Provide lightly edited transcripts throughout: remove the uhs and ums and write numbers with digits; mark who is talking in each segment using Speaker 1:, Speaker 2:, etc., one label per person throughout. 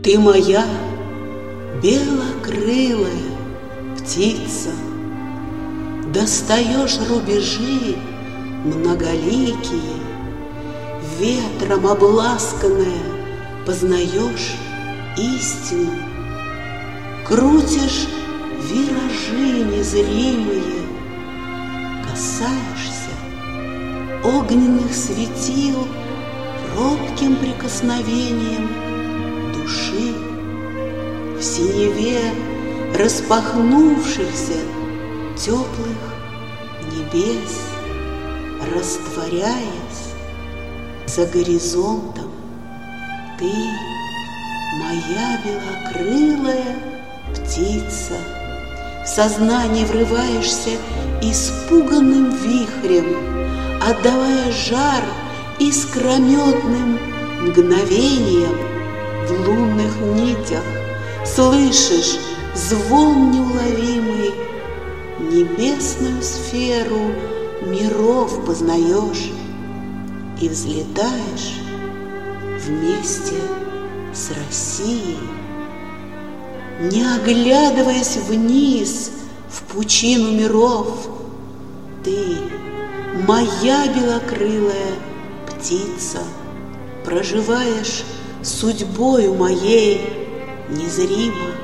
Speaker 1: Ты моя белокрылая птица, достаешь рубежи многоликие, ветром обласканная познаешь истину, крутишь виражи незримые, касаешься огненных светил робким прикосновением души. В синеве распахнувшихся теплых небес, растворяясь за горизонтом, ты моя белокрылая птица. В сознание врываешься испуганным вихрем, отдавая жар искрометным мгновением. В лунных нитях слышишь звон неуловимый, небесную сферу миров познаешь и взлетаешь вместе с Россией, не оглядываясь вниз в пучину миров. Ты моя белокрылая птица, проживаешь судьбою моей незримо,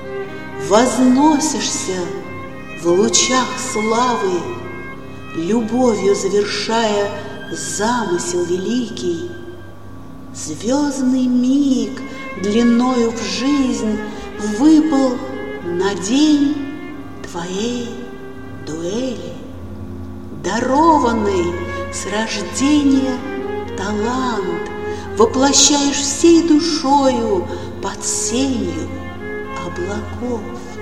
Speaker 1: возносишься в лучах славы, любовью завершая замысел великий. Звездный миг длиною в жизнь выпал на день твоей дуэли, дарованный с рождения талант воплощаешь всей душою под сенью облаков.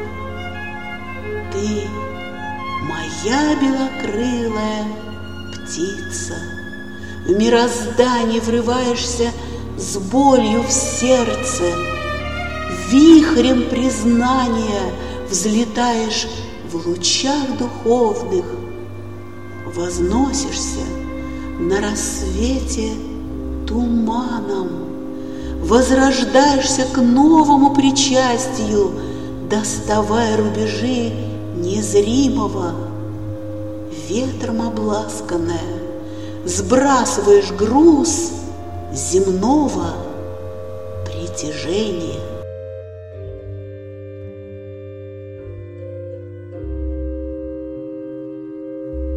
Speaker 1: Ты моя белокрылая птица, в мироздании врываешься с болью в сердце, вихрем признания взлетаешь в лучах духовных, возносишься на рассвете туманом, возрождаешься к новому причастию, доставая рубежи незримого. Ветром обласканная сбрасываешь груз земного притяжения.